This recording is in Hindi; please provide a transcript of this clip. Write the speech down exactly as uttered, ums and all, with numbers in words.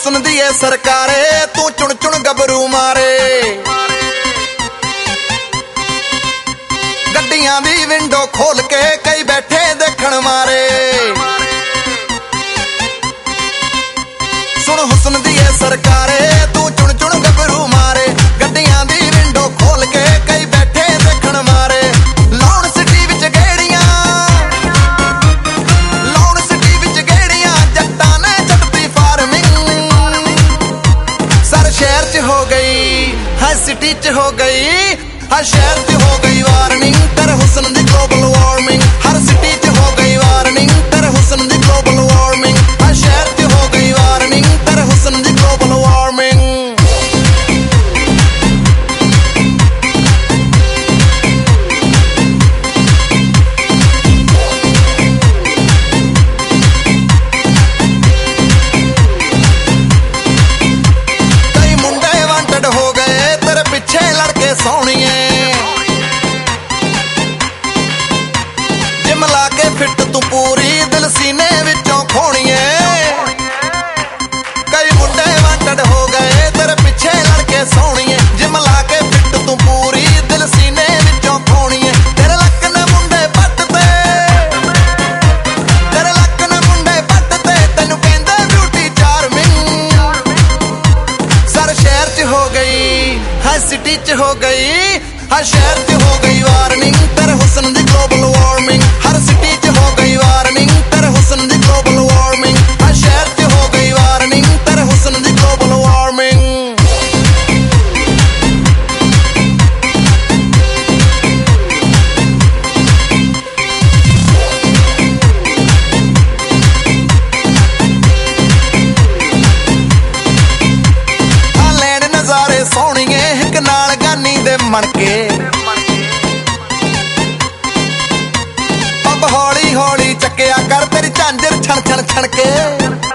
हुस्न दी है सरकारे तू चुन चुन गबरू मारे। गड्डियां दी विंडो खोल के कई बैठे देखण मारे। सुन हुस्न दी है सरकारे तू चुन चुन गबरू मारे। गड्डियां दी विंडो खोल के कई बैठे देखण मारे। लौण सिटी विच गेड़ियां लौण सिटी विच गेड़ियां जट्टां ने छड्डती फार्मिंग। सर शहर च हो गई है सिटी च हो गई हर शहर च हो गई वार्निंग तेरे हुस्न दी ग्लोबल वार्मिंग। हर सिटी च हो गई वार्निंग तेरे हुस्न दी ग्लोबल वार्मिंग। हर शहर च हो गई वार्निंग तेरे हुस्न दी ग्लोबल वार्मिंग। कई मुंडे वांटेड हो गए तेरे पीछे लड़के सोहणिए। जिम ला के फिट तू पूरी दिल सीने विचों खोणिए। कई मुंडे वांटेड हो गए तेरे पीछे लड़के सोहणिए। जिम ला के फिट तू पूरी दिल सीने विचों खोणिए। तेरे लक ने मुंडे पटते तेरे लक ने मुंडे पटते तैनू कहंदे ब्यूटी चार्मिंग। सर शहर च हो गई है सिटी च हो गई हर शहर च हो गई वार्निंग तेरे हुस्न दी ग्लोबल वार्मिंग। हर सिटी च हो गई वार्निंग तेरे हुस्न दी ग्लोबल वार्मिंग। हर शहर च हो गई वार्निंग तेरे हुस्न दी ग्लोबल वार्मिंग। हाँ लैण नज़ारे सोहणिए हिक नाल गानी दे मणके। पब हौली हौली चक्किया कर तेरी झांजर छण छण छण के।